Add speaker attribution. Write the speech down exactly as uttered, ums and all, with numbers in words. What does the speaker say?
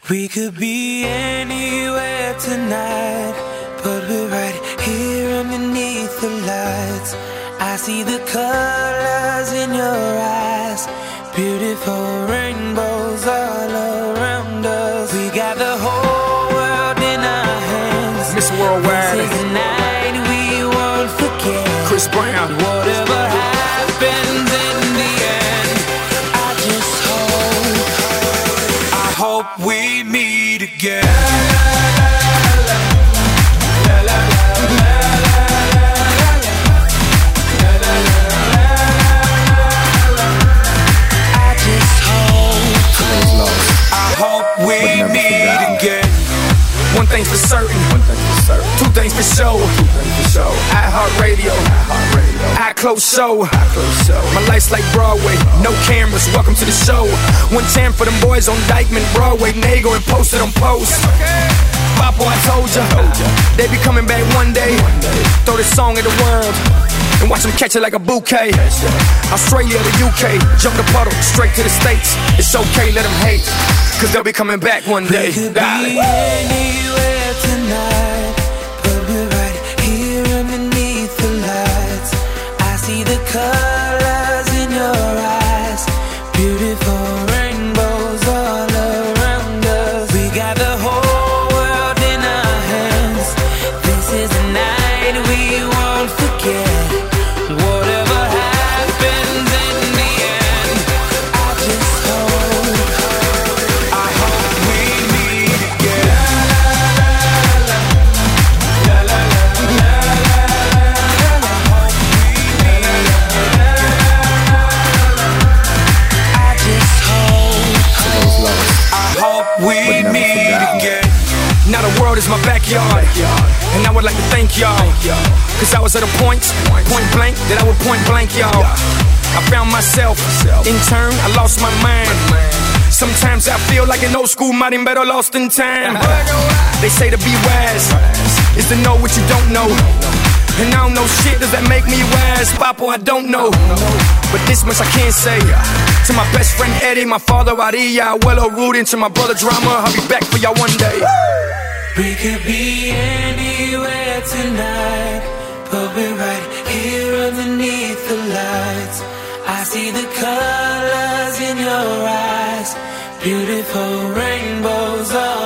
Speaker 1: We could be anywhere tonight, but we're right here underneath the lights. I see the colors in your eyes, beautiful rainbows all around us. We got the whole world in our hands.
Speaker 2: Miss Worldwide.
Speaker 1: This is the night we won't forget.
Speaker 2: Chris Brown.
Speaker 1: Whatever happens in the end, I just hope, I hope we meet again. We meet again.
Speaker 2: One thing's for certain, one thing for certain. Two things for sure, two things for sure. iHeartRadio, iHeartRadio. iClose show, iClose show. My life's like Broadway, no cameras. Welcome to the show. One time for them boys on Dykeman, Broadway, Nago, and posted on post. Papo, I told ya, they be coming back one day. Throw this song at the world and watch them catch it like a bouquet. Australia to U K, jump the puddle, straight to the States. It's okay, let them hate, cause they'll be coming back one day.
Speaker 1: We could be anywhere tonight, but we're right here underneath the lights. I see the colors in your eyes, beautiful rainbows all around us. We got the whole world in our hands. This is the night we won't forget. Whatever happens in the end, I just hope, I hope we meet again. La la la la la la I hope we meet again. I just hope, I hope we meet again.
Speaker 2: Now the world is my backyard, and I would like to thank y'all, cause I was at a point, point blank, that I would point blank y'all. I found myself, in turn, I lost my mind. Sometimes I feel like an old school Martin better lost in time. They say to be wise is to know what you don't know, and I don't know shit, does that make me wise? Papo, I don't know, but this much I can say. To my best friend Eddie, my father Aria, Abuelo Rudin, to my brother Drama, I'll be back for y'all one day.
Speaker 1: We could be anywhere tonight, but we're right here underneath the lights. I see the colors in your eyes, beautiful rainbows all